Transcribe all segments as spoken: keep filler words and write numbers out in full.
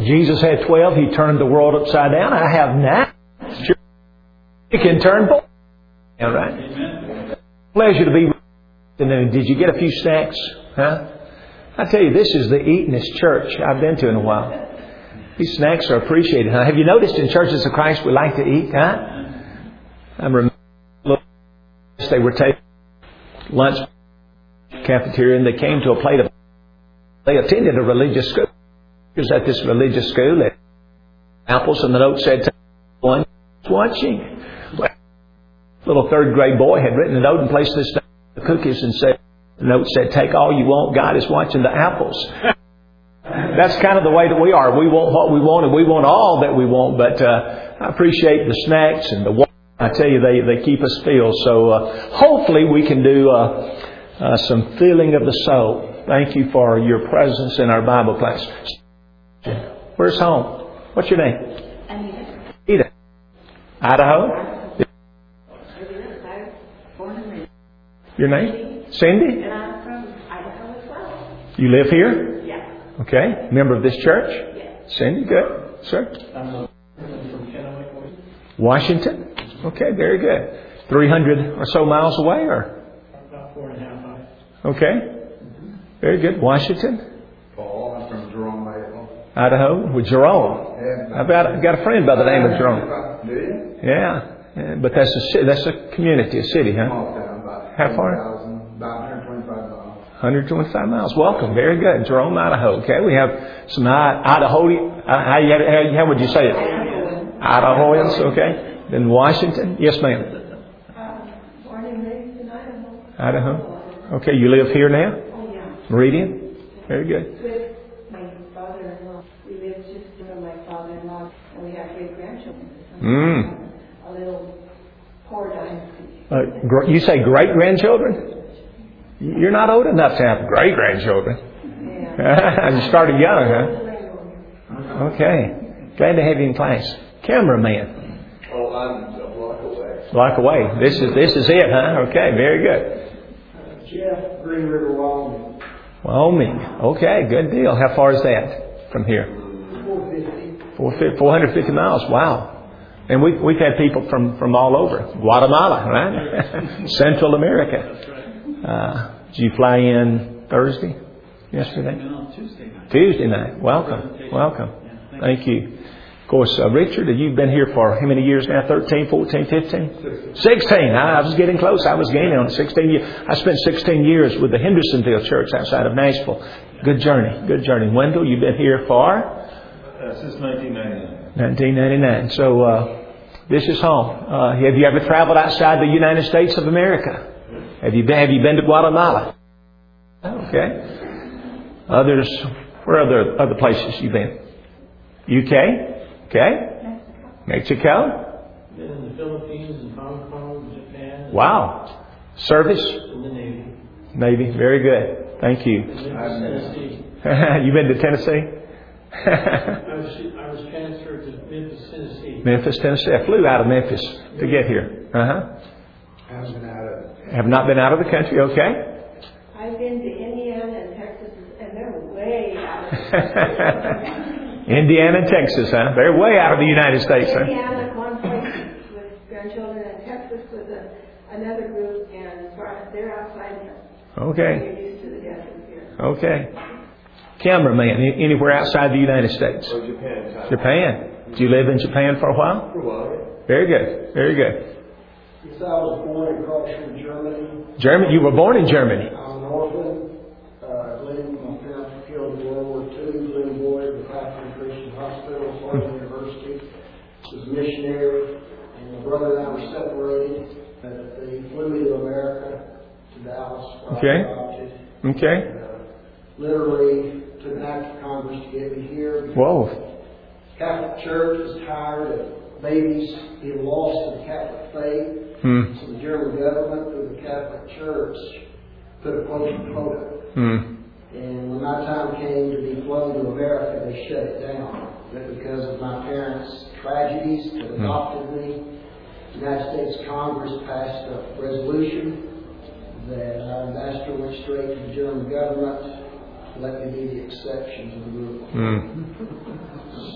Jesus had twelve. He turned the world upside down. I have nine. You can turn both. All right. Pleasure to be with you. Did you get a few snacks? Huh? I tell you, this is the eatingest church I've been to in a while. These snacks are appreciated. Huh? Have you noticed in churches of Christ we like to eat? Huh? I remember they were taking lunch cafeteria and they came to a plate of. They attended a religious school. He was at this religious school at apples, and the note said, "One watching." Little third grade boy had written a note and placed this down the cookies and said, the note said, "Take all you want. God is watching the apples." That's kind of the way that we are. We want what we want and we want all that we want. But uh, I appreciate the snacks and the water. I tell you, they, they keep us filled. So uh, hopefully we can do uh, uh, some filling of the soul. Thank you for your presence in our Bible class. Where's home? What's your name? Anita. Anita. Idaho? Your name? Cindy? And I'm from Idaho as well. You live here? Yeah. Okay. Member of this church? Yes. Cindy, good. Sir? I'm from Kennewick, Washington? Okay, very good. three hundred or so miles away, or? about four and a half miles. Okay. Very good. Washington? Paul, I'm from Jerome, Idaho. Idaho? With Jerome. Yeah. I've got, I've got a friend by the name of Jerome. Do you? Yeah. Yeah, but that's a ci- that's a community, a city, huh? Small town, about How far? About one hundred twenty-five miles. one hundred twenty-five miles. Welcome. Very good. Jerome, Idaho. Okay, we have some I- Idaho. Uh, how, you, how, how would you say it? Idahoans. Okay. Then Washington. Yes, ma'am. Uh, born and raised in Idaho. Idaho. Okay, you live here now? Oh, yeah. Meridian. Very good. With my father-in-law. We live just near my father-in-law, and we have great grandchildren. Mm. A little poor dynasty. Uh, gr- you say great grandchildren? You're not old enough to have great grandchildren. Yeah. You started young, huh? Okay. Glad to have you in class. Cameraman. Oh, I'm a block away. Block away. This is this is it, huh? Okay, very good. Jeff, Green River, Wyoming. Wyoming. Okay, good deal. How far is that from here? four fifty. four hundred fifty miles. Wow. And we, we've had people from, from all over. Guatemala, right? Central America. Uh, did you fly in Thursday? Yesterday? No, Tuesday night. Tuesday night. Welcome. Welcome. Thank you. Of course, uh, Richard, you've been here for how many years now? thirteen, fourteen, fifteen? sixteen. I was getting close. I was gaining on sixteen years. I spent sixteen years with the Hendersonville Church outside of Nashville. Good journey. Good journey. Wendell, you've been here for? Uh, since nineteen ninety-nine. nineteen ninety-nine. So, uh, this is home. Uh, have you ever traveled outside the United States of America? Have you been, have you been to Guatemala? Okay. Others, where other other places you been? U K? Okay. Mexico? Been in the Philippines and Hong Kong, Japan. Wow. Service? In the Navy. Navy. Very good. Thank you. Been to Tennessee. You been to Tennessee? I was I was transferred to Memphis, Tennessee. Memphis, Tennessee. I flew out of Memphis to get here. Uh-huh. Haven't been out of Have not been out of the country. Okay. I've been to Indiana and Texas, and they're way out of Indiana and Texas, huh? They're way out of the United States, huh? Indiana, one place with grandchildren, and Texas with a, another group, and as far as they're outside now. Okay. They're used to the desert here. Okay. Cameraman, any- anywhere outside the United States? oh, Japan. Time. Japan. Did you live in Japan for a while? For a while. Very good. Very good. Yes, I was born in Karlsruhe, Germany. Germany. You were born in Germany. I'm an orphan. Uh, lived, my parents were killed in World War Two. Little boy at the Catholic Christian Hospital, Florida University. Was a missionary, and my brother and I were separated. Uh, they flew me to America, to Dallas. where I Okay. adopted. Okay. Uh, literally took an act of Congress to get me here. Whoa. Catholic Church was tired of babies being lost to the Catholic faith. Hmm. So the German government, through the Catholic Church, put a quota quota. Hmm. And when my time came to be flown to America, they shut it down. But because of my parents' tragedies that adopted me, the United States Congress passed a resolution that our ambassador went straight to the German government to let me be the exception to the rule. Hmm.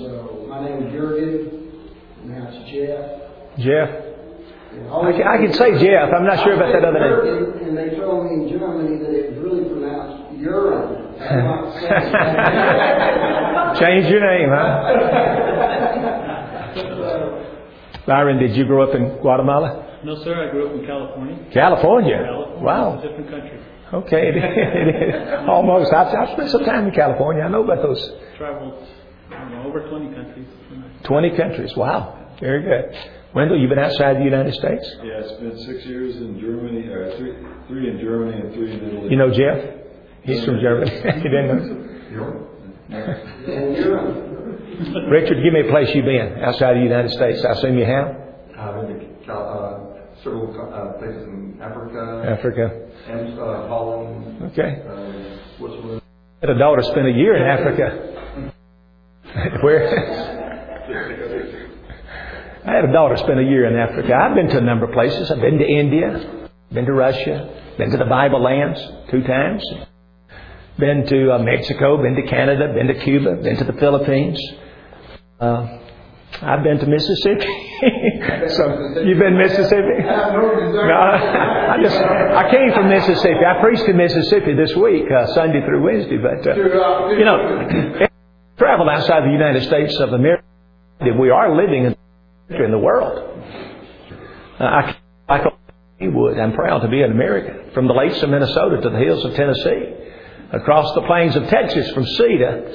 so my name is Jurgen, and that's Jeff. Jeff? And I can, I can say Jeff. I'm not sure about that other name. Jurgen, and they told me in Germany that it was really pronounced urine. I'm not saying that. Change your name, huh? Byron, did you grow up in Guatemala? No, sir. I grew up in California. California? California. Wow. It's a different country. Okay, it is. It is. Almost. I've, I've spent some time in California. I know about those. Traveled you know, over twenty countries. twenty countries. Wow. Very good. Wendell, you've been outside the United States? Yeah, I spent six years in Germany, or three, three in Germany and three in Italy. You know Jeff? He's from Germany. You didn't know? And urine. Richard, give me a place you've been outside the United States. I assume you have? I've been to uh, several uh, places in Africa, Africa. and uh, Holland, Okay. uh, Switzerland. I had a daughter spent a year in Africa. Where? I had a daughter spend a year in Africa. I've been to a number of places. I've been to India, been to Russia, been to the Bible lands two times, been to uh, Mexico, been to Canada, been to Cuba, been to the Philippines. Uh, I've been to Mississippi. So you've been to Mississippi? No, I just I came from Mississippi. I preached in Mississippi this week, uh, Sunday through Wednesday. But uh, you know, travel outside the United States of America. We are living in in the world. Uh, I, I would. I'm proud to be an American. From the lakes of Minnesota to the hills of Tennessee, across the plains of Texas, from sea to,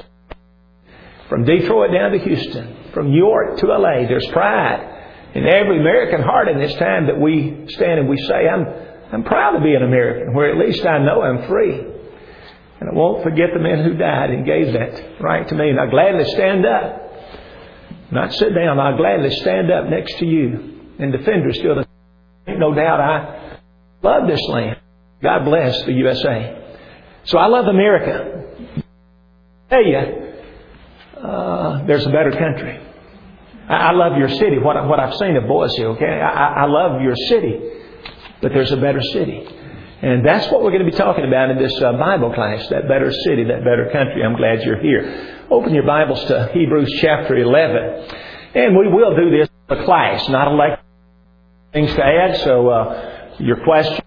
from Detroit down to Houston, from New York to L A. There's pride in every American heart in this time that we stand and we say, I'm, I'm proud to be an American, where at least I know I'm free. And I won't forget the men who died and gave that right to me. And I'll gladly stand up. Not sit down. I'll gladly stand up next to you and defend her still. Ain't no doubt I love this land. God bless the U S A. So I love America. I tell you, uh, there's a better country. I, I love your city. What, I, what I've seen of Boise, okay? I, I love your city. But there's a better city. And that's what we're going to be talking about in this uh, Bible class, that better city, that better country. I'm glad you're here. Open your Bibles to Hebrews chapter eleven. And we will do this in a class, not a lecture. Things to add, so uh, your question,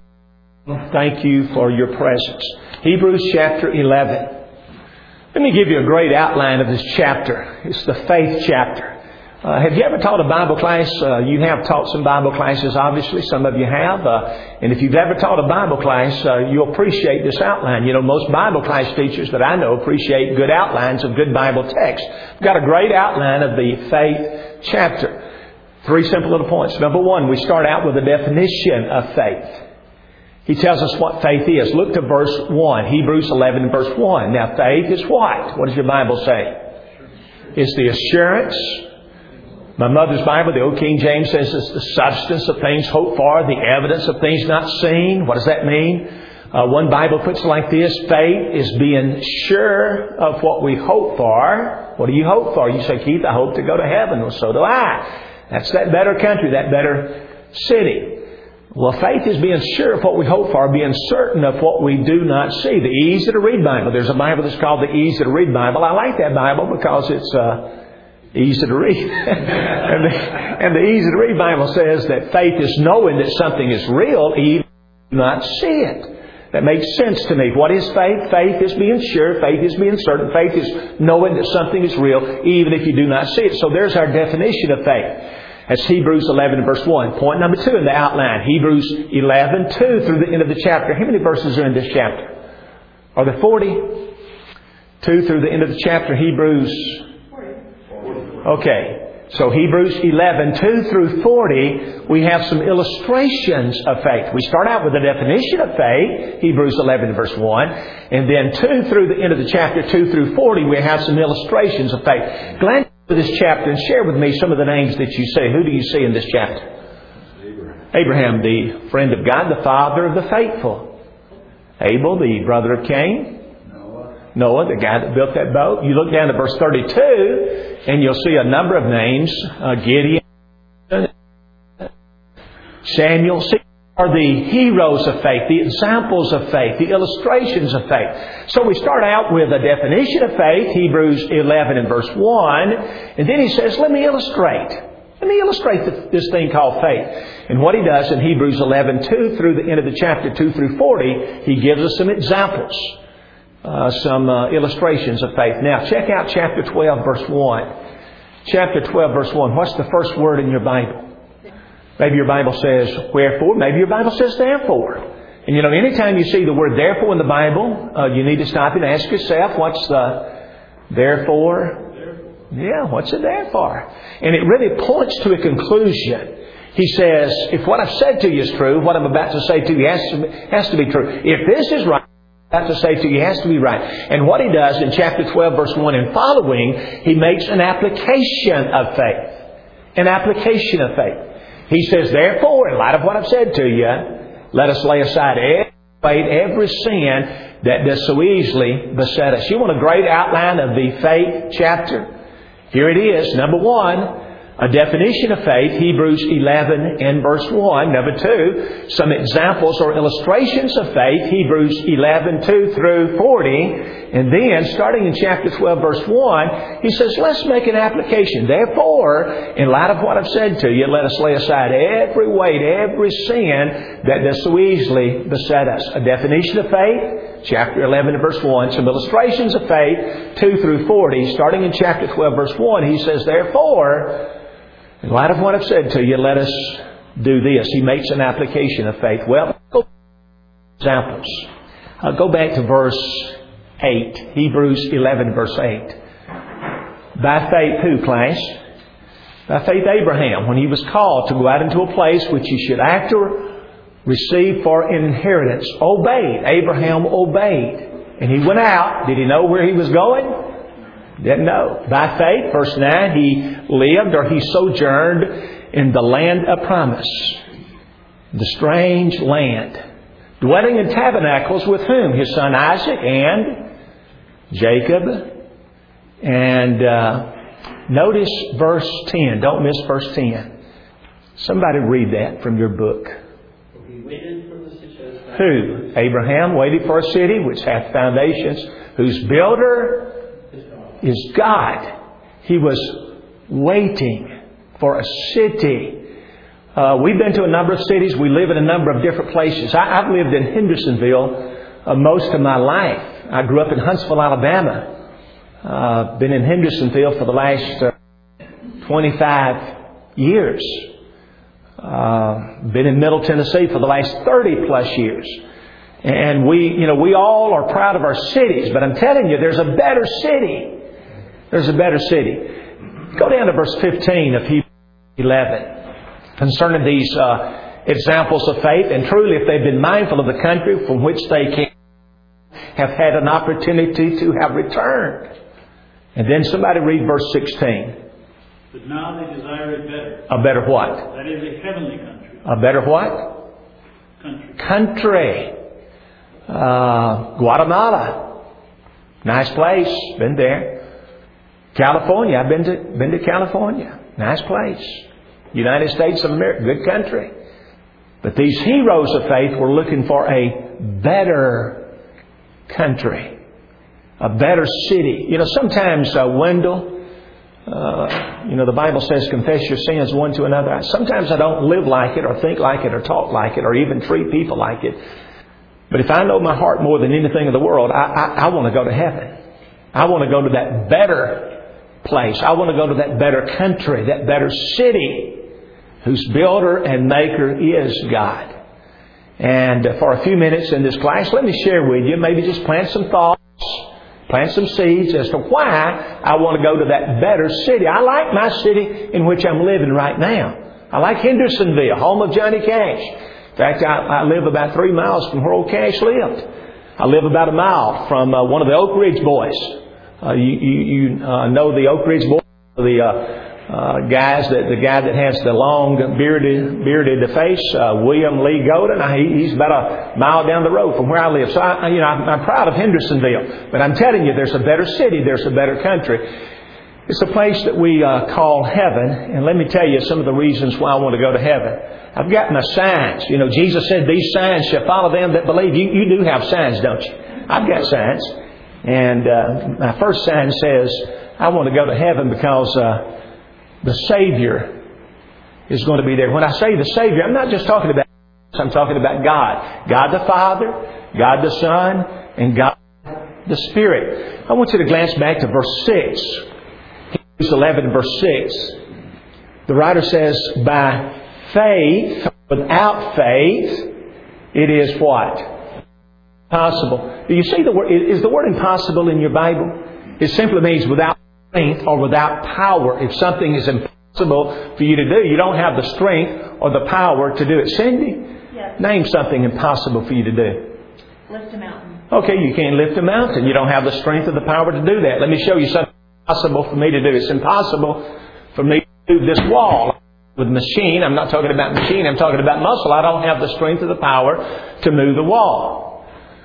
thank you for your presence. Hebrews chapter eleven. Let me give you a great outline of this chapter. It's the faith chapter. Uh, have you ever taught a Bible class? Uh, you have taught some Bible classes, obviously. Some of you have. Uh, and if you've ever taught a Bible class, uh, you'll appreciate this outline. You know, most Bible class teachers that I know appreciate good outlines of good Bible text. We've got a great outline of the faith chapter. Three simple little points. Number one, we start out with a definition of faith. He tells us what faith is. Look to verse one. Hebrews eleven and verse one. Now, faith is what? What does your Bible say? It's the assurance. My mother's Bible, the Old King James, says it's the substance of things hoped for, the evidence of things not seen. What does that mean? Uh, one Bible puts it like this: faith is being sure of what we hope for. What do you hope for? You say, Keith, I hope to go to heaven. Well, so do I. That's that better country, that better city. Well, faith is being sure of what we hope for, being certain of what we do not see. The easy to read Bible. There's a Bible that's called the easy to read Bible. I like that Bible because it's uh, easy to read. and, the, and the easy to read Bible says that faith is knowing that something is real, even if you do not see it. That makes sense to me. What is faith? Faith is being sure. Faith is being certain. Faith is knowing that something is real, even if you do not see it. So there's our definition of faith. That's Hebrews eleven verse one. Point number two in the outline. Hebrews eleven, two through the end of the chapter. How many verses are in this chapter? Are there forty? Two through the end of the chapter. Hebrews. Okay. So Hebrews eleven, two through forty, we have some illustrations of faith. We start out with the definition of faith, Hebrews eleven verse one. And then two through the end of the chapter, two through forty, we have some illustrations of faith. Glad this chapter and share with me some of the names that you see. Who do you see in this chapter? Abraham. Abraham, the friend of God, the father of the faithful. Abel, the brother of Cain. Noah. Noah, the guy that built that boat. You look down to verse thirty-two and you'll see a number of names. Uh, Gideon, Samuel. See, are the heroes of faith, the examples of faith, the illustrations of faith. So we start out with a definition of faith, Hebrews eleven and verse one, and then he says, let me illustrate. Let me illustrate this thing called faith. And what he does in Hebrews eleven two through the end of the chapter two through forty, he gives us some examples, uh, some uh, illustrations of faith. Now check out chapter twelve verse one. Chapter twelve verse one. What's the first word in your Bible? Maybe your Bible says wherefore. Maybe your Bible says therefore. And you know, anytime you see the word therefore in the Bible, uh, you need to stop and ask yourself, what's the therefore? Yeah, what's it there for? And it really points to a conclusion. He says, if what I've said to you is true, what I'm about to say to you has to be, has to be true. If this is right, what I'm about to say to you has to be right. And what he does in chapter twelve, verse one and following, he makes an application of faith. An application of faith. He says, therefore, in light of what I've said to you, let us lay aside every weight, every sin that does so easily beset us. You want a great outline of the faith chapter? Here it is. Number one, a definition of faith, Hebrews eleven and verse one. Number two, some examples or illustrations of faith, Hebrews eleven two through forty. And then, starting in chapter twelve, verse one, he says, let's make an application. Therefore, in light of what I've said to you, let us lay aside every weight, every sin that does so easily beset us. A definition of faith, chapter eleven and verse one. Some illustrations of faith, two through forty. Starting in chapter twelve, verse one, he says, therefore, in light of what I've said to you, let us do this. He makes an application of faith. Well, go examples. Uh, go back to verse eight. Hebrews eleven, verse eight. By faith who, class? By faith Abraham, when he was called to go out into a place which he should after receive for an inheritance, obeyed. Abraham obeyed. And he went out. Did he know where he was going? Didn't know. By faith, verse nine, he lived or he sojourned in the land of promise, the strange land, dwelling in tabernacles with whom? His son Isaac and Jacob. And uh, notice verse ten. Don't miss verse ten. Somebody read that from your book. He waited for the city. Who? Abraham waited for a city which hath foundations, whose builder is God. He was waiting for a city. Uh, we've been to a number of cities. We live in a number of different places. I, I've lived in Hendersonville uh, most of my life. I grew up in Huntsville, Alabama. Uh, been in Hendersonville for the last uh, twenty-five years. Uh, been in Middle Tennessee for the last thirty plus years. And we, you know, we all are proud of our cities. But I'm telling you, there's a better city. There's a better city. Go down to verse fifteen of Hebrews eleven. Concerning these uh, examples of faith. And truly, if they've been mindful of the country from which they came, have had an opportunity to have returned. And then somebody read verse sixteen. But now they desire a better. A better what? That is a heavenly country. A better what? Country. Country. Uh, Guatemala. Nice place. Been there. California. I've been to, been to California. Nice place. United States of America. Good country. But these heroes of faith were looking for a better country. A better city. You know, sometimes, uh, Wendell, uh, you know, the Bible says confess your sins one to another. Sometimes I don't live like it or think like it or talk like it or even treat people like it. But if I know my heart more than anything in the world, I, I, I want to go to heaven. I want to go to that better place. I want to go to that better country, that better city, whose builder and maker is God. And for a few minutes in this class, let me share with you, maybe just plant some thoughts, plant some seeds as to why I want to go to that better city. I like my city in which I'm living right now. I like Hendersonville, home of Johnny Cash. In fact, I, I live about three miles from where old Cash lived. I live about a mile from uh, one of the Oak Ridge boys. Uh, you you, you uh, know the Oak Ridge boys, the uh, uh, guys that the guy that has the long bearded bearded face, uh, William Lee Golden. He, he's about a mile down the road from where I live. So I, you know, I'm, I'm proud of Hendersonville. But I'm telling you, there's a better city, there's a better country. It's a place that we uh, call heaven. And let me tell you some of the reasons why I want to go to heaven. I've got my signs. You know, Jesus said, these signs shall follow them that believe. You, you do have signs, don't you? I've got signs. And uh, my first sign says, I want to go to heaven because uh, the Savior is going to be there. When I say the Savior, I'm not just talking about I'm talking about God. God the Father, God the Son, and God the Spirit. I want you to glance back to verse six. Hebrews eleven, verse six. The writer says, by faith, without faith, it is what? Possible. Do you see the word? Is the word impossible in your Bible? It simply means without strength or without power. If something is impossible for you to do, you don't have the strength or the power to do it. Cindy? Yes. Name something impossible for you to do. Lift a mountain. Okay, you can't lift a mountain. You don't have the strength or the power to do that. Let me show you something impossible for me to do. It's impossible for me to do this wall with machine. I'm not talking about machine. I'm talking about muscle. I don't have the strength or the power to move the wall.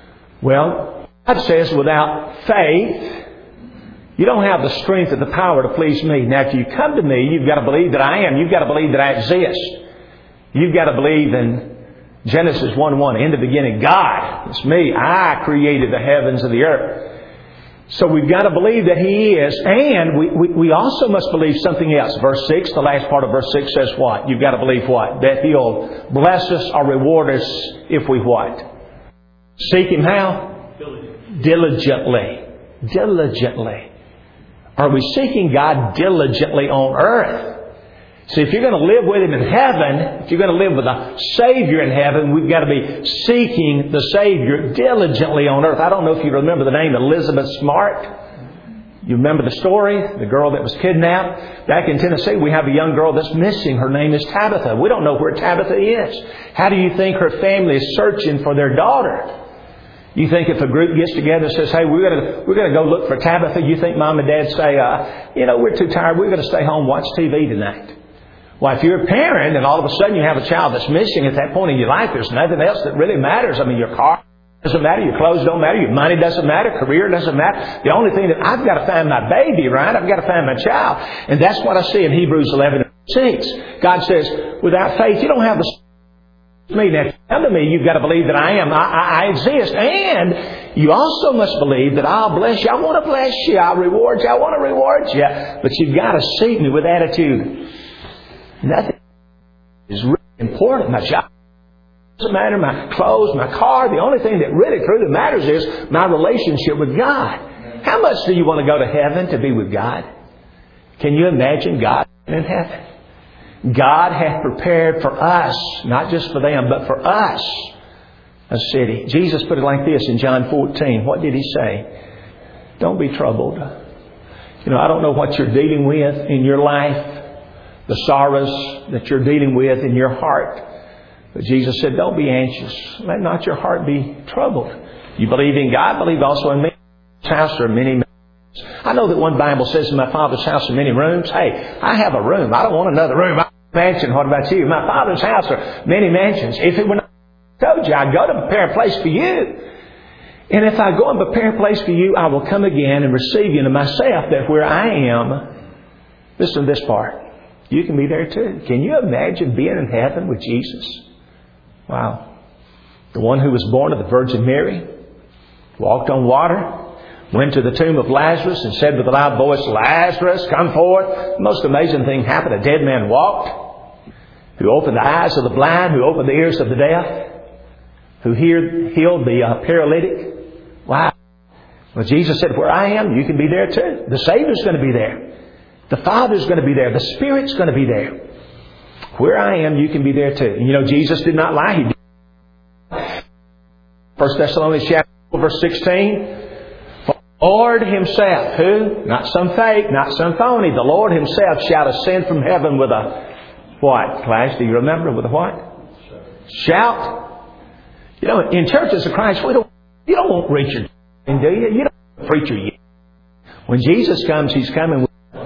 Well, God says without faith, you don't have the strength or the power to please me. Now, if you come to me, you've got to believe that I am. You've got to believe that I exist. You've got to believe in Genesis one one. In the beginning, God. It's me. I created the heavens and the earth. So we've got to believe that He is. And we, we, we also must believe something else. Verse six, the last part of verse six says what? You've got to believe what? That He'll bless us or reward us if we what? Seek Him how? Diligently. Diligently. Are we seeking God diligently on earth? See, if you're going to live with Him in heaven, if you're going to live with a Savior in heaven, we've got to be seeking the Savior diligently on earth. I don't know if you remember the name Elizabeth Smart. You remember the story? The girl that was kidnapped. Back in Tennessee, we have a young girl that's missing. Her name is Tabitha. We don't know where Tabitha is. How do you think her family is searching for their daughter? You think if a group gets together and says, hey, we're going to we're going to go look for Tabitha, you think Mom and Dad say, uh, you know, we're too tired. We're going to stay home and watch T V tonight. Well, if you're a parent and all of a sudden you have a child that's missing at that point in your life, there's nothing else that really matters. I mean, your car doesn't matter. Your clothes don't matter. Your money doesn't matter. Career doesn't matter. The only thing that I've got to find my baby, right? I've got to find my child. And that's what I see in Hebrews eleven six. God says, without faith, you don't have the me. Now, if you come to me, you've got to believe that I am. I, I, I exist. And you also must believe that I'll bless you. I want to bless you. I'll reward you. I want to reward you. But you've got to seek me with attitude. Nothing is really important. My job doesn't matter. My clothes, my car. The only thing that really truly matters is my relationship with God. How much do you want to go to heaven to be with God? Can you imagine God in heaven? God hath prepared for us, not just for them, but for us, a city. Jesus put it like this in John fourteen. What did He say? Don't be troubled. You know, I don't know what you're dealing with in your life, the sorrows that you're dealing with in your heart. But Jesus said, don't be anxious. Let not your heart be troubled. You believe in God, believe also in me. In my house there are many. I know that one Bible says in my Father's house are many rooms. Hey, I have a room. I don't want another room. I have a mansion. What about you? My Father's house are many mansions. If it were not I told you, I'd go to prepare a place for you. And if I go and prepare a place for you, I will come again and receive you into myself, that where I am, listen to this part, you can be there too. Can you imagine being in heaven with Jesus? Wow. The one who was born of the Virgin Mary, walked on water, went to the tomb of Lazarus and said with a loud voice, Lazarus, come forth. The most amazing thing happened. A dead man walked, who opened the eyes of the blind, who opened the ears of the deaf, who healed, healed the uh, paralytic. Wow. Well, Jesus said, where I am, you can be there too. The Savior's going to be there. The Father's going to be there. The Spirit's going to be there. Where I am, you can be there too. And you know, Jesus did not lie. He did. First Thessalonians chapter four, verse sixteen. For the Lord Himself, who? Not some fake, not some phony. The Lord Himself shall ascend from heaven with a what? Class, do you remember? With a what? Shout. You know, in churches of Christ, we don't, you don't want preacher, do you? You don't want preacher yet. When Jesus comes, He's coming with a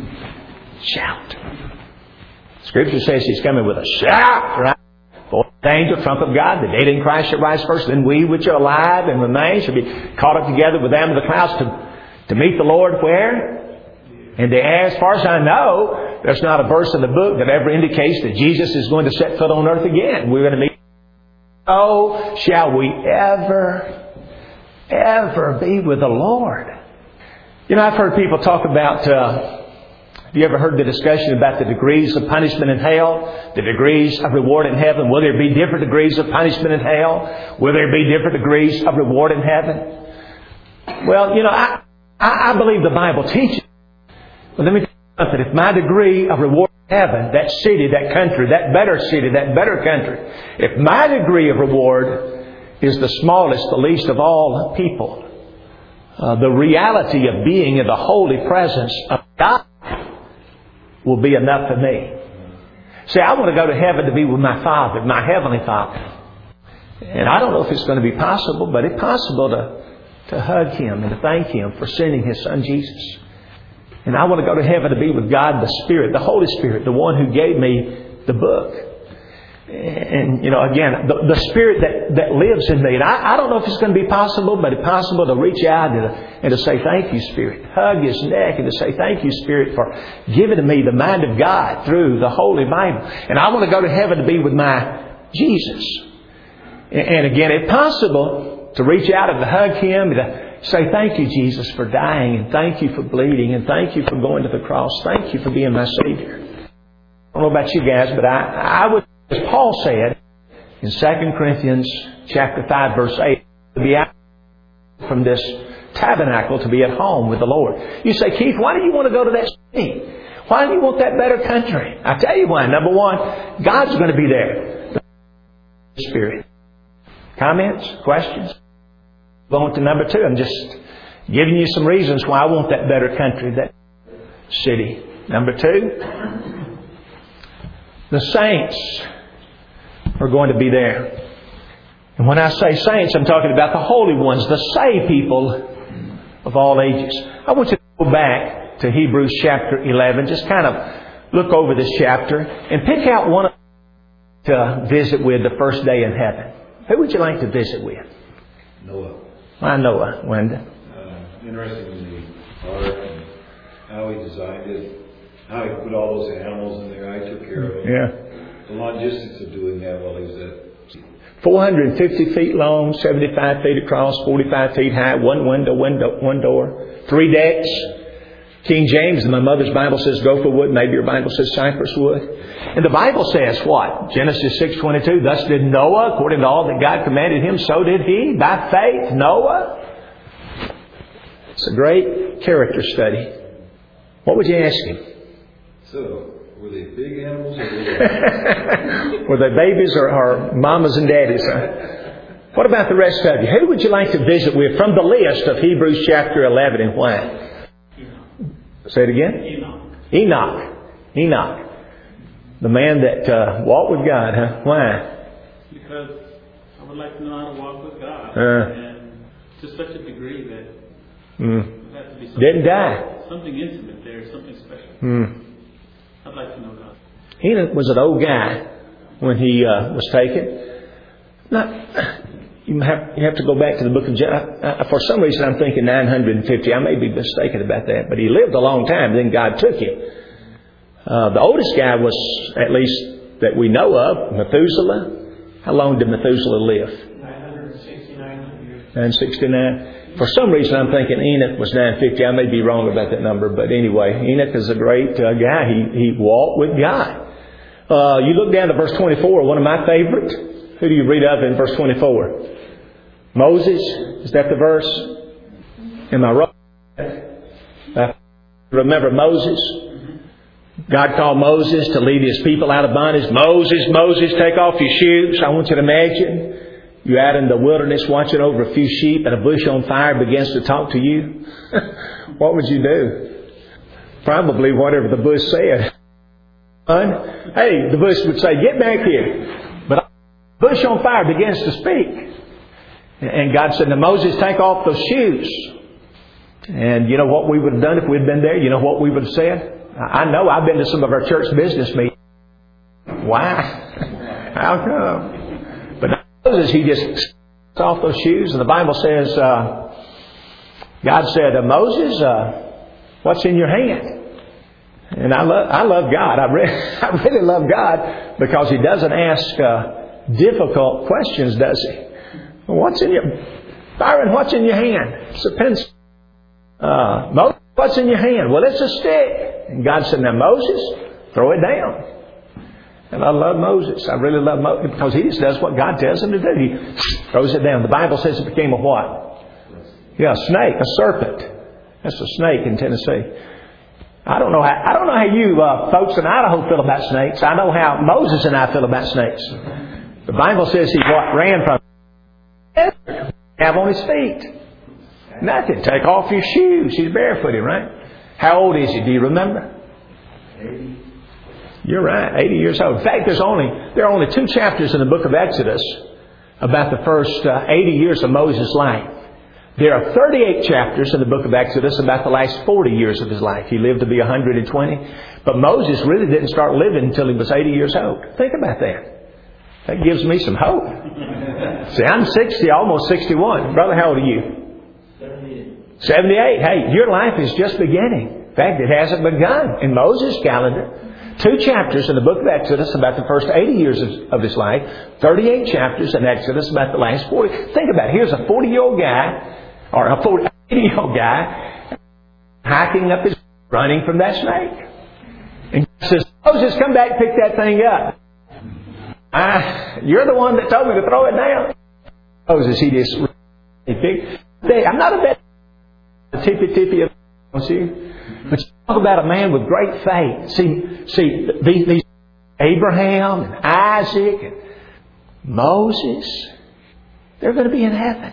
shout. Scripture says He's coming with a shout, right? For the angel, trump of God, the dead in Christ shall rise first, then we which are alive and remain shall be caught up together with them in the clouds to, to meet the Lord where? And they, as far as I know, there's not a verse in the book that ever indicates that Jesus is going to set foot on earth again. We're going to meet. Oh, shall we ever, ever be with the Lord? You know, I've heard people talk about, uh, have you ever heard the discussion about the degrees of punishment in hell? The degrees of reward in heaven? Will there be different degrees of punishment in hell? Will there be different degrees of reward in heaven? Well, you know, I, I, I believe the Bible teaches. But let me tell you something. If my degree of reward in heaven, that city, that country, that better city, that better country, if my degree of reward is the smallest, the least of all people, uh, the reality of being in the holy presence of God will be enough for me. See, I want to go to heaven to be with my Father, my Heavenly Father. And I don't know if it's going to be possible, but it's possible to, to hug Him and to thank Him for sending His Son Jesus. And I want to go to heaven to be with God, the Spirit, the Holy Spirit, the one who gave me the book. And, you know, again, the, the Spirit that, that lives in me. And I, I don't know if it's going to be possible, but it's possible to reach out and to, and to say, thank you, Spirit. Hug His neck and to say, thank you, Spirit, for giving to me the mind of God through the Holy Bible. And I want to go to heaven to be with my Jesus. And, and again, it's possible to reach out and to hug Him and to say, thank you, Jesus, for dying, and thank you for bleeding, and thank you for going to the cross. Thank you for being my Savior. I don't know about you guys, but I, I would, as Paul said in Second Corinthians chapter five, verse eight, to be out from this tabernacle, to be at home with the Lord. You say, Keith, why do you want to go to that city? Why do you want that better country? I tell you why. Number one, God's going to be there. The Spirit. Comments? Questions? Going to number two. I'm just giving you some reasons why I want that better country, that city. Number two, the saints are going to be there. And when I say saints, I'm talking about the holy ones, the saved people of all ages. I want you to go back to Hebrews chapter eleven. Just kind of look over this chapter and pick out one to visit with the first day in heaven. Who would you like to visit with? Noah. Why Noah, Wenda? Uh, interesting in the ark and how he designed it, how he put all those animals in there. I took care of them. Yeah. The logistics of doing that while he was at four hundred fifty feet long, seventy-five feet across, forty-five feet high, one window, window, one door, three decks. King James, in my mother's Bible, says gopher wood. Maybe your Bible says cypress wood. And the Bible says what? Genesis six twenty-two. Thus did Noah, according to all that God commanded him, so did he. By faith, Noah. It's a great character study. What would you ask him? So, were they big animals or little? Were they babies or, or mamas and daddies? Huh? What about the rest of you? Who would you like to visit with from the list of Hebrews chapter eleven and why? Say it again? Enoch. Enoch. Enoch. The man that uh, walked with God, huh? Why? Because I would like to know how to walk with God. Uh, and to such a degree that mm. there has to be something, Didn't die. something intimate there, something special. Mm. I'd like to know God. Enoch was an old guy when he uh, was taken. Not, you have you have to go back to the book of John. Uh, for some reason, I'm thinking nine hundred fifty. I may be mistaken about that, but he lived a long time. Then God took him. Uh, the oldest guy was, at least that we know of, Methuselah. How long did Methuselah live? nine hundred sixty-nine years. nine sixty-nine. For some reason, I'm thinking Enoch was nine fifty. I may be wrong about that number, but anyway, Enoch is a great uh, guy. He he walked with God. Uh, you look down to verse twenty-four. One of my favorites. Who do you read of in verse twenty-four? Moses. Is that the verse? Am I wrong? Uh, remember Moses? God called Moses to lead His people out of bondage. Moses, Moses, take off your shoes. I want you to imagine you're out in the wilderness watching over a few sheep and a bush on fire begins to talk to you. What would you do? Probably whatever the bush said. Hey, the bush would say, get back here. But the bush on fire begins to speak. And God said to Moses, take off those shoes. And you know what we would have done if we'd been there? You know what we would have said? I know I've been to some of our church business meetings. Why? How come? But Moses, he just takes off those shoes. And the Bible says, uh, God said, uh, Moses, uh, what's in your hand? And I love, I love God. I, re- I really love God because He doesn't ask uh, difficult questions, does He? What's in your... Byron, what's in your hand? It's a pencil. Uh, Moses, what's in your hand? Well, it's a stick. And God said, now Moses, throw it down. And I love Moses. I really love Moses because he just does what God tells him to do. He throws it down. The Bible says it became a what? Yeah, a snake, a serpent. That's a snake in Tennessee. I don't know how I don't know how you uh, folks in Idaho feel about snakes. I know how Moses and I feel about snakes. The Bible says he what ran from have on his feet. Nothing. Take off your shoes. He's barefooted, right? How old is he? Do you remember? eighty. You're right, eighty years old. In fact, there's only there are only two chapters in the book of Exodus about the first uh, eighty years of Moses' life. There are thirty-eight chapters in the book of Exodus about the last forty years of his life. He lived to be one hundred twenty. But Moses really didn't start living until he was eighty years old. Think about that. That gives me some hope. See, I'm sixty, almost sixty-one. Brother, how old are you? seventy-eight. seventy-eight. Hey, your life is just beginning. In fact, it hasn't begun in Moses' calendar. Two chapters in the book of Exodus about the first eighty years of, of his life. thirty-eight chapters in Exodus about the last forty. Think about it. Here's a forty-year-old guy, or a eighty-year-old guy, hiking up his, running from that snake. And God says, Moses, come back and pick that thing up. I, you're the one that told me to throw it down. Moses, he just, he picked. I'm not a bit tippy-tippy of, don't you? But you talk about a man with great faith. See, see these, these Abraham and Isaac and Moses, they're going to be in heaven.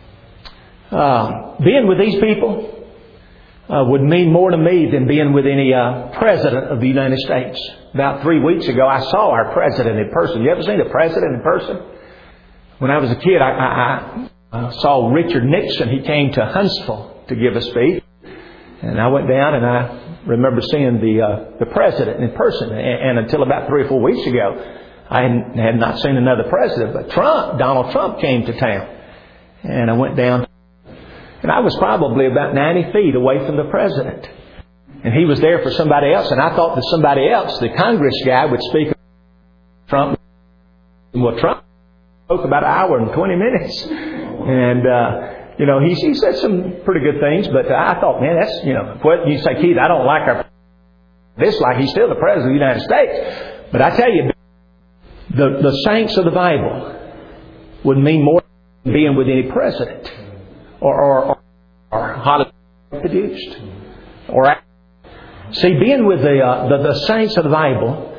Uh, being with these people uh, would mean more to me than being with any uh, president of the United States. About three weeks ago, I saw our president in person. You ever seen a president in person? When I was a kid, I, I, I saw Richard Nixon. He came to Huntsville to give a speech. And I went down and I remember seeing the uh, the president in person. And, and until about three or four weeks ago, I had, had not seen another president. But Trump, Donald Trump came to town. And I went down. And I was probably about ninety feet away from the president. And he was there for somebody else. And I thought that somebody else, the Congress guy, would speak of Trump. Well, Trump spoke about an hour and twenty minutes. And... Uh, You know, he, he said some pretty good things, but I thought, man, that's, you know, what you say, Keith, I don't like our this like he's still the President of the United States. But I tell you, the, the saints of the Bible would mean more than being with any president or, or, or, or Hollywood produced. Or, see, being with the, uh, the, the saints of the Bible,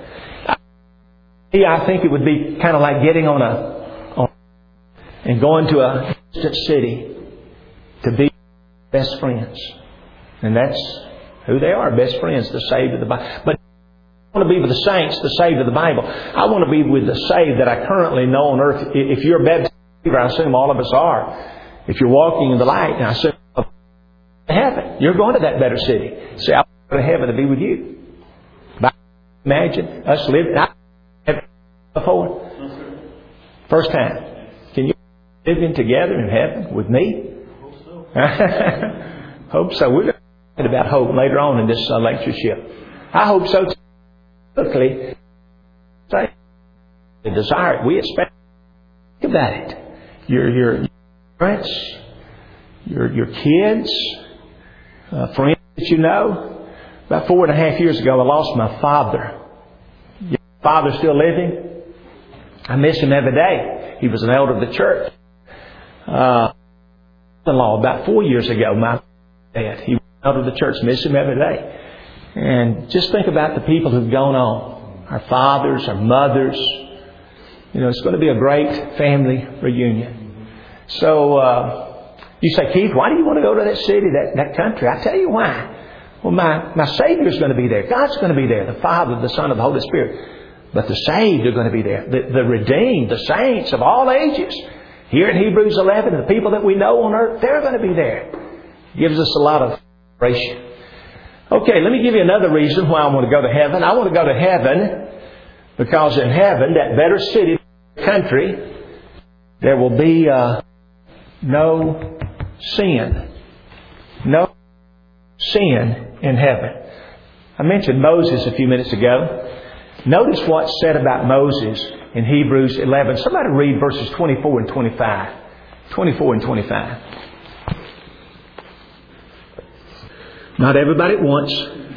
I think it would be kind of like getting on a, on, and going to a distant city to be best friends. And that's who they are, best friends, the saved of the Bible. But I want to be with the saints, the saved of the Bible. I want to be with the saved that I currently know on earth. If you're a baptized believer, I assume all of us are. If you're walking in the light, and I assume heaven, you're going to that better city. See, I want to go to heaven to be with you. But imagine us living. I have before. First time. Can you living together in heaven with me? Hope so. We're going to talk about hope later on in this uh, lectureship. I hope so. Quickly, say the desire we expect. Think about it. Your your parents, your your kids, uh, friends that you know. About four and a half years ago, I lost my father. Your father still living? I miss him every day. He was an elder of the church. Uh, law about four years ago, my dad, he went out of the church, miss him every day. And just think about the people who've gone on. Our fathers, our mothers. You know, it's going to be a great family reunion. So, uh, you say, Keith, why do you want to go to that city, that, that country? I tell you why. Well, my, my Savior's going to be there. God's going to be there. The Father, the Son, and the Holy Spirit. But the saved are going to be there. The, the redeemed, the saints of all ages. Here in Hebrews eleven, the people that we know on earth, they're going to be there. Gives us a lot of inspiration. Okay, let me give you another reason why I want to go to heaven. I want to go to heaven because in heaven, that better city, country, there will be uh, no sin. No sin in heaven. I mentioned Moses a few minutes ago. Notice what's said about Moses in Hebrews eleven. Somebody read verses twenty-four and twenty-five. twenty-four and twenty-five. Not everybody at once.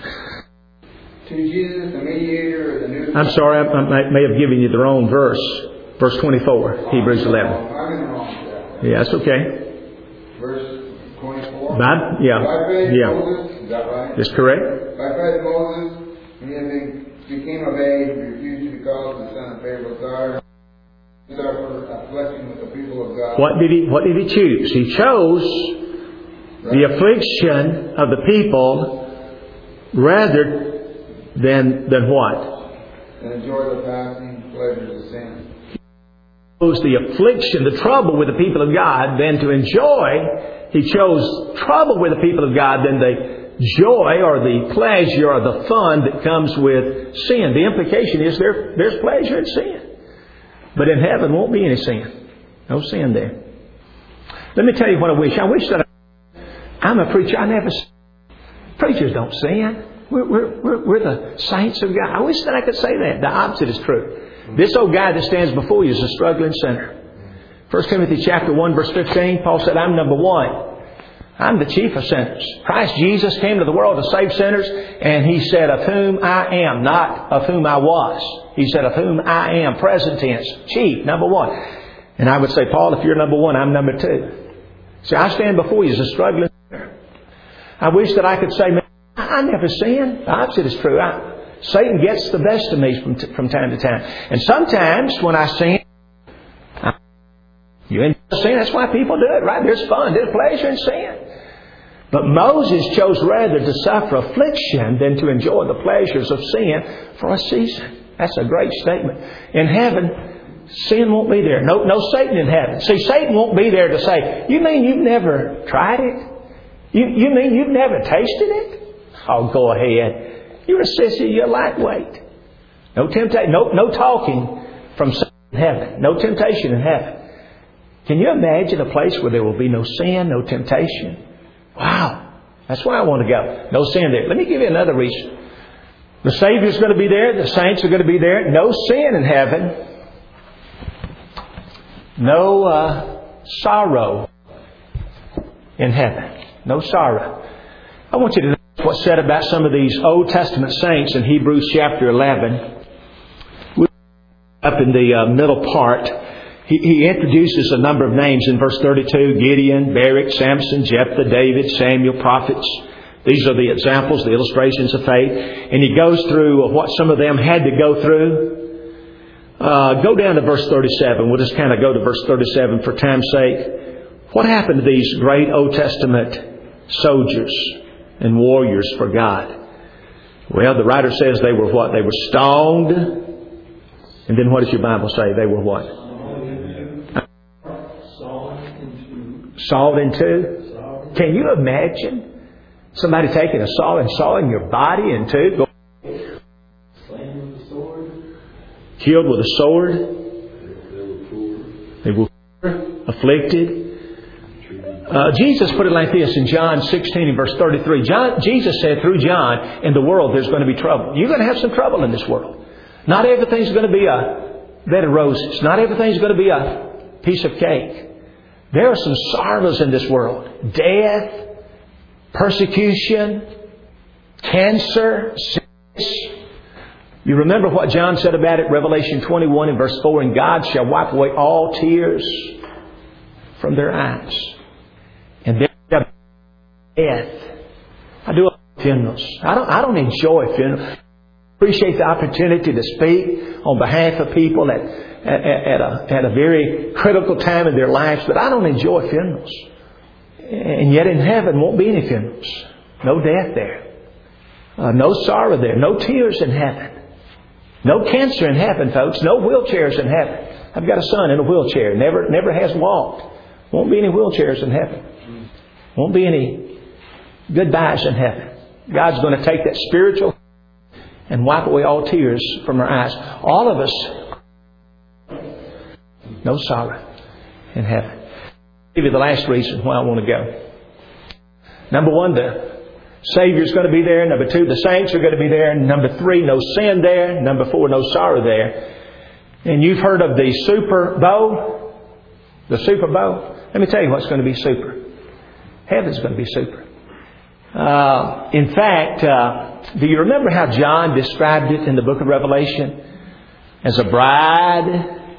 To Jesus, the mediator of the new... I'm sorry, I, I may have given you the wrong verse. Verse twenty-four, Hebrews eleven. I'm in the wrong for that. Yeah, that's okay. Verse twenty-four. By, yeah, By faith, yeah. Moses, is that right? That's correct. By faith, Moses, when he had been, became of age, refused to be called the son of Pharaoh's daughter, suffered affliction with the people of God. What did he, what did he choose? He chose the affliction of the people rather than, than what? And enjoy the passing pleasures of sin. He chose the affliction, the trouble with the people of God than to enjoy. He chose trouble with the people of God than the joy or the pleasure or the fun that comes with sin. The implication is there, there's pleasure in sin. But in heaven won't be any sin. No sin there. Let me tell you what I wish. I wish that I, I'm a preacher. I never... Preachers don't sin. We're, we're, we're, we're the saints of God. I wish that I could say that. The opposite is true. This old guy that stands before you is a struggling sinner. First Timothy chapter one verse fifteen, Paul said, I'm number one. I'm the chief of sinners. Christ Jesus came to the world to save sinners, and He said, of whom I am, not of whom I was. He said, of whom I am, present tense, chief, number one. And I would say, Paul, if you're number one, I'm number two. See, I stand before you as a struggling sinner. I wish that I could say, man, I never sin. The opposite is true. I, Satan gets the best of me from, t- from time to time. And sometimes when I sin, I, you enjoy sin. That's why people do it, right? There's fun. There's pleasure in sin. But Moses chose rather to suffer affliction than to enjoy the pleasures of sin for a season. That's a great statement. In heaven, sin won't be there. No, no Satan in heaven. See, Satan won't be there to say, you mean you've never tried it? You, you mean you've never tasted it? Oh, go ahead. You're a sissy, you're lightweight. No temptation, no, no talking from Satan in heaven. No temptation in heaven. Can you imagine a place where there will be no sin, no temptation? Wow. That's where I want to go. No sin there. Let me give you another reason. The Savior's going to be there. The saints are going to be there. No sin in heaven. No uh, sorrow in heaven. No sorrow. I want you to know what's said about some of these Old Testament saints in Hebrews chapter eleven. Up in the uh, middle part, he, he introduces a number of names in verse thirty-two. Gideon, Barak, Samson, Jephthah, David, Samuel, prophets. These are the examples, the illustrations of faith. And he goes through what some of them had to go through. Uh, go down to verse thirty-seven. We'll just kind of go to verse thirty-seven for time's sake. What happened to these great Old Testament soldiers and warriors for God? Well, the writer says they were what? They were stoned. And then what does your Bible say? They were what? Sawed in two. Can you imagine somebody taking a saw and sawing your body in two? Slain with a sword. Killed with a sword. They were poor, afflicted. Uh, Jesus put it like this in John sixteen and verse thirty-three. John, Jesus said through John, in the world there's going to be trouble. You're going to have some trouble in this world. Not everything's going to be a bed of roses. Not everything's going to be a piece of cake. There are some sorrows in this world. Death, persecution, cancer, sickness. You remember what John said about it, Revelation twenty-one and verse four, and God shall wipe away all tears from their eyes. And there shall be death. I do funerals. I don't, I don't enjoy funerals. I appreciate the opportunity to speak on behalf of people at, at, at, a, at a very critical time in their lives, but I don't enjoy funerals. And yet in heaven won't be any funerals. No death there. Uh, no sorrow there. No tears in heaven. No cancer in heaven, folks. No wheelchairs in heaven. I've got a son in a wheelchair. Never, never has walked. Won't be any wheelchairs in heaven. Won't be any goodbyes in heaven. God's going to take that spiritual and wipe away all tears from our eyes. All of us, no sorrow in heaven. I'll give you the last reason why I want to go. Number one, the, Savior's going to be there. Number two, the saints are going to be there. Number three, no sin there. Number four, no sorrow there. And you've heard of the Super Bowl? The Super Bowl? Let me tell you what's going to be super. Heaven's going to be super. Uh, in fact, uh, do you remember how John described it in the book of Revelation? As a bride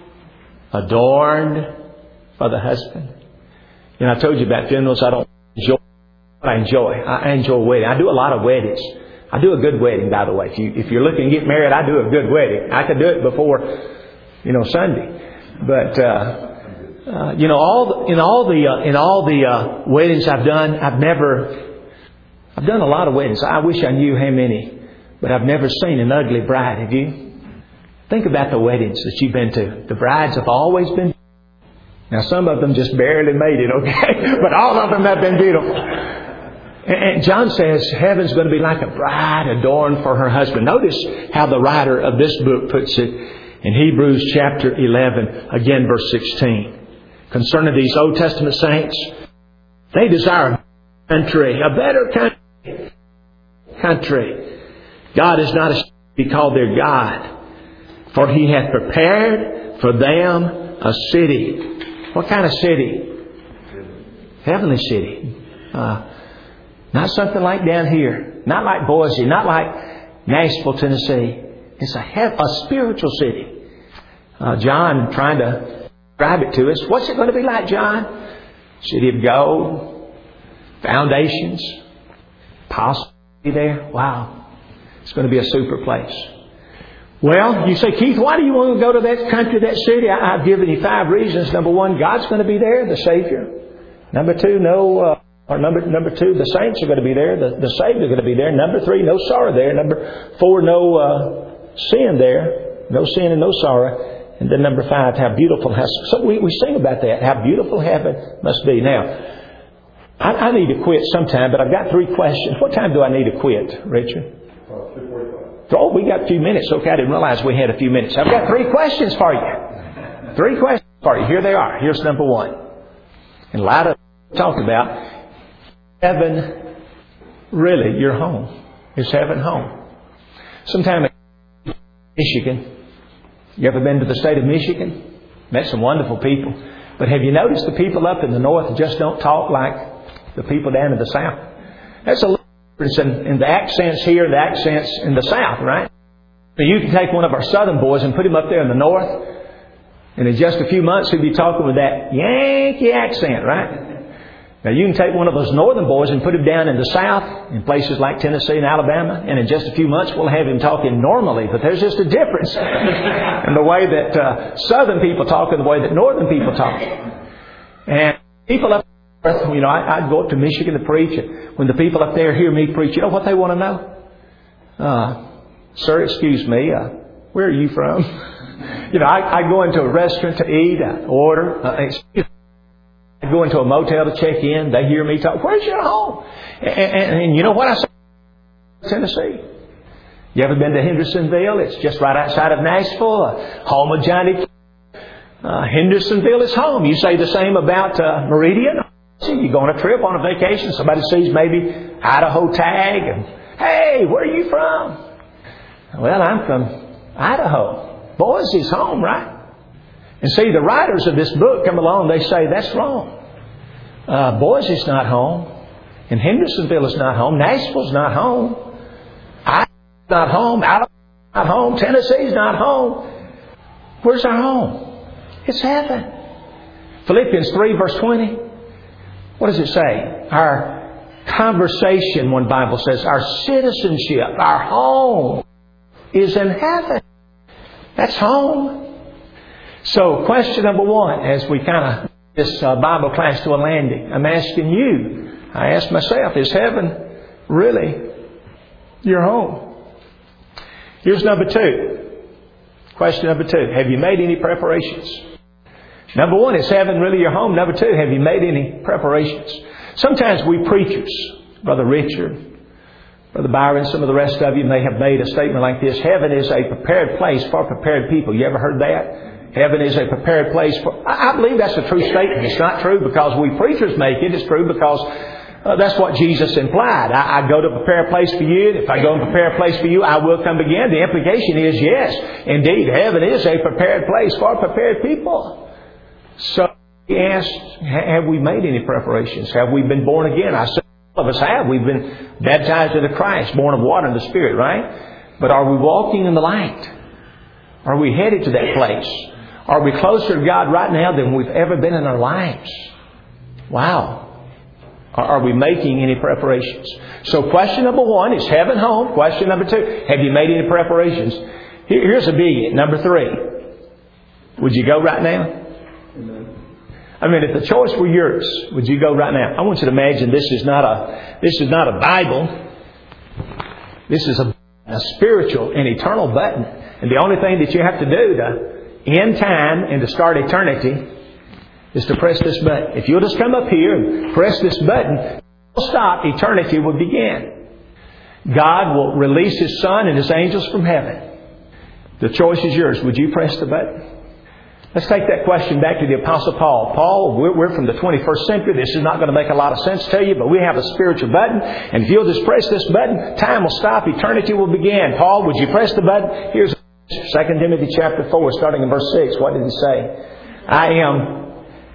adorned for the husband. You know, I told you about funerals. I don't enjoy I enjoy. I enjoy wedding. I do a lot of weddings. I do a good wedding, by the way. If you if you're looking to get married, I do a good wedding. I could do it before, you know, Sunday. But uh, uh, you know, all the, in all the uh, in all the uh, weddings I've done, I've never I've done a lot of weddings. I wish I knew how many, but I've never seen an ugly bride. Have you? Think about the weddings that you've been to. The brides have always been. Now, some of them just barely made it, okay, but all of them have been beautiful. And John says heaven's going to be like a bride adorned for her husband. Notice how the writer of this book puts it in Hebrews chapter eleven, again verse sixteen. Concerning these Old Testament saints, they desire a country, a better country. country. God is not ashamed to be called their God, for He hath prepared for them a city. What kind of city? Heavenly city. Uh, Not something like down here. Not like Boise. Not like Nashville, Tennessee. It's a, he- a spiritual city. Uh, John trying to describe it to us. What's it going to be like, John? City of gold. Foundations. Possibly there. Wow. It's going to be a super place. Well, you say, Keith, why do you want to go to that country, that city? I- I've given you five reasons. Number one, God's going to be there, the Savior. Number two, no... Uh, Or number number two, the saints are going to be there. The, the saved are going to be there. Number three, no sorrow there. Number four, no uh, sin there. No sin and no sorrow. And then number five, how beautiful. How, so we, we sing about that. How beautiful heaven must be. Now, I, I need to quit sometime, but I've got three questions. What time do I need to quit, Richard? two forty-five. Oh, we got a few minutes. Okay, I didn't realize we had a few minutes. I've got three questions for you. Three questions for you. Here they are. Here's number one. In light of what we talked about, heaven, really, your home. Is heaven home? Sometime in Michigan. You ever been to the state of Michigan? Met some wonderful people. But have you noticed the people up in the north just don't talk like the people down in the south? That's a little difference in, in the accents here and the accents in the south, right? So you can take one of our southern boys and put him up there in the north, and in just a few months he'll be talking with that Yankee accent, right? Now, you can take one of those northern boys and put him down in the south, in places like Tennessee and Alabama, and in just a few months we'll have him talking normally. But there's just a difference in the way that uh, southern people talk and the way that northern people talk. And people up there, you know, I, I'd go up to Michigan to preach, and when the people up there hear me preach, you know what they want to know? Uh, Sir, excuse me, uh, where are you from? you know, I, I go into a restaurant to eat, I order, uh, excuse me. I go into a motel to check in. They hear me talk. Where's your home? And, and, and you know what I say? Tennessee. You ever been to Hendersonville? It's just right outside of Nashville, uh, home of Johnny. Uh, Hendersonville is home. You say the same about uh, Meridian. See, you go on a trip, on a vacation. Somebody sees maybe Idaho tag, and hey, where are you from? Well, I'm from Idaho. Boise's home, right? And see, the writers of this book come along, they say, that's wrong. Uh, Boise's not home. And Hendersonville is not home. Nashville's not home. Idaho's not home. Alabama's not home. Tennessee's not home. Where's our home? It's heaven. Philippians three, verse twenty. What does it say? Our conversation, one Bible says, our citizenship, our home is in heaven. That's home. So, question number one, as we kind of this uh, Bible class to a landing, I'm asking you, I ask myself, is heaven really your home? Here's number two. Question number two, have you made any preparations? Number one, is heaven really your home? Number two, have you made any preparations? Sometimes we preachers, Brother Richard, Brother Byron, some of the rest of you may have made a statement like this, heaven is a prepared place for prepared people. You ever heard that? Heaven is a prepared place for... I believe that's a true statement. It's not true because we preachers make it. It's true because Uh, that's what Jesus implied. I, I go to prepare a place for you. If I go and prepare a place for you, I will come again. The implication is, yes, indeed, heaven is a prepared place for prepared people. So he asked, have we made any preparations? Have we been born again? I said, all of us have. We've been baptized into Christ, born of water and the Spirit, right? But are we walking in the light? Are we headed to that place? Are we closer to God right now than we've ever been in our lives? Wow. Are we making any preparations? So question number one is heaven home. Question number two, have you made any preparations? Here's a biggie. Number three, would you go right now? Amen. I mean, if the choice were yours, would you go right now? I want you to imagine this is not a this is not a Bible. This is a, a spiritual and eternal button. And the only thing that you have to do to end time and to start eternity is to press this button. If you'll just come up here and press this button, it'll stop. Eternity will begin. God will release His Son and His angels from heaven. The choice is yours. Would you press the button? Let's take that question back to the Apostle Paul. Paul, we're, we're from the twenty-first century. This is not going to make a lot of sense to you, but we have a spiritual button. And if you'll just press this button, time will stop. Eternity will begin. Paul, would you press the button? Here's Second Timothy chapter four, starting in verse six. What did he say? I am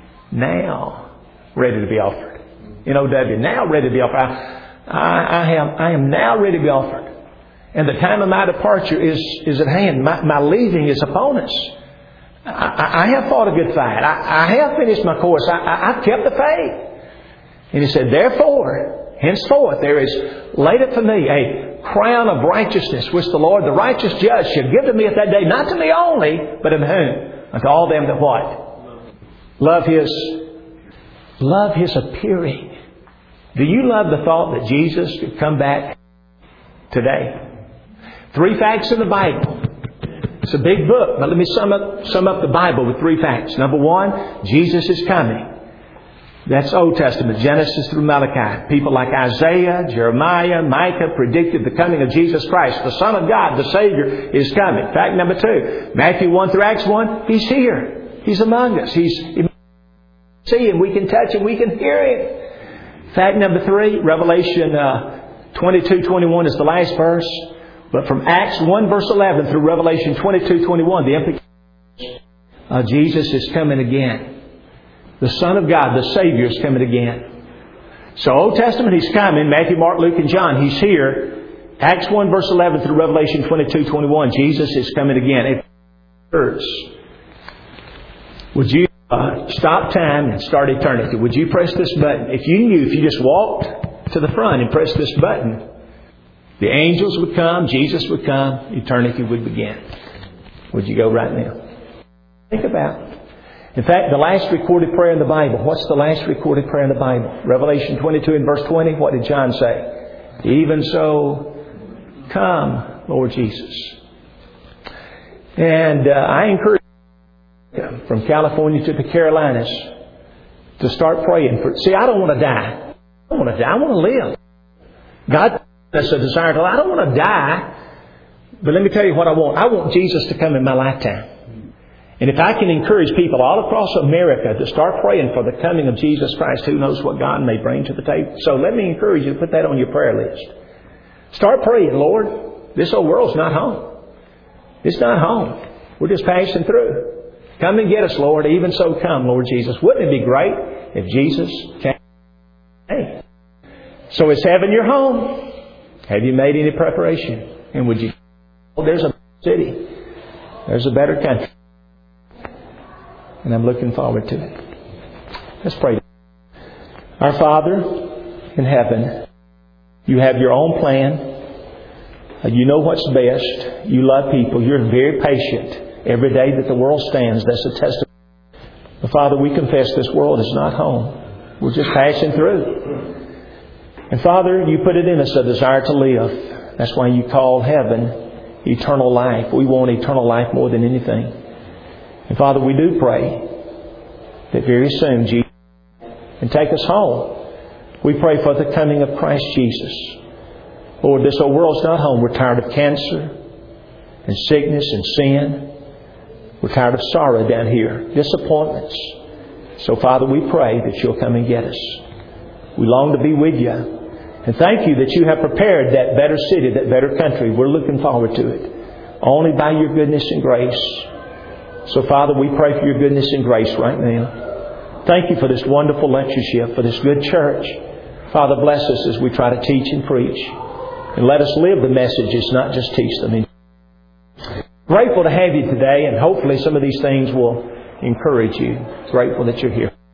now ready to be offered. N O W, now ready to be offered. I, I, I, am, I am now ready to be offered. And the time of my departure is, is at hand. My, my leaving is upon us. I, I have fought a good fight. I, I have finished my course. I, I, I've kept the faith. And he said, therefore, henceforth, there is laid up for me a crown of righteousness, which the Lord, the righteous judge, shall give to me at that day, not to me only, but unto whom? Unto all them that what? Love His, love His appearing. Do you love the thought that Jesus could come back today? Three facts in the Bible. It's a big book, but let me sum up, sum up the Bible with three facts. Number one, Jesus is coming. That's Old Testament, Genesis through Malachi. People like Isaiah, Jeremiah, Micah predicted the coming of Jesus Christ. The Son of God, the Savior, is coming. Fact number two, Matthew one through Acts one, He's here. He's among us. He's see Him. We can touch Him. We can hear Him. Fact number three, Revelation uh, twenty-two twenty-one is the last verse. But from Acts one verse eleven through Revelation twenty-two twenty-one, the implication uh, Jesus is coming again. The Son of God, the Savior, is coming again. So Old Testament, He's coming. Matthew, Mark, Luke, and John, He's here. Acts one verse eleven through Revelation twenty-two twenty-one, Jesus is coming again. It hurts. Would you uh, stop time and start eternity? Would you press this button? If you knew, if you just walked to the front and pressed this button, the angels would come, Jesus would come, eternity would begin. Would you go right now? Think about it. In fact, the last recorded prayer in the Bible, what's the last recorded prayer in the Bible? Revelation twenty-two and verse twenty, what did John say? Even so, come, Lord Jesus. And uh, I encourage from California to the Carolinas to start praying for. See, I don't want to die. I don't want to die. I want to live. God has a desire to live. I don't want to die. But let me tell you what I want. I want Jesus to come in my lifetime. And if I can encourage people all across America to start praying for the coming of Jesus Christ, who knows what God may bring to the table. So let me encourage you to put that on your prayer list. Start praying, Lord. This old world's not home. It's not home. We're just passing through. Come and get us, Lord. Even so, come, Lord Jesus. Wouldn't it be great if Jesus came? Hey. So is heaven your home? Have you made any preparation? And would you? Well, there's a city. There's a better country. And I'm looking forward to it. Let's pray. Our Father in heaven, You have Your own plan. You know what's best. You love people. You're very patient. Every day that the world stands, that's a testimony. But Father, we confess this world is not home. We're just passing through. And Father, You put it in us a desire to live. That's why You call heaven eternal life. We want eternal life more than anything. And Father, we do pray that very soon Jesus can take us home. We pray for the coming of Christ Jesus. Lord, this old world's not home. We're tired of cancer and sickness and sin. We're tired of sorrow down here, disappointments. So, Father, we pray that You'll come and get us. We long to be with you. And thank you that you have prepared that better city, that better country. We're looking forward to it. Only by your goodness and grace. So, Father, we pray for your goodness and grace right now. Thank you for this wonderful lectureship, for this good church. Father, bless us as we try to teach and preach. And let us live the messages, not just teach them. Grateful to have you today, and hopefully some of these things will encourage you. Grateful that you're here.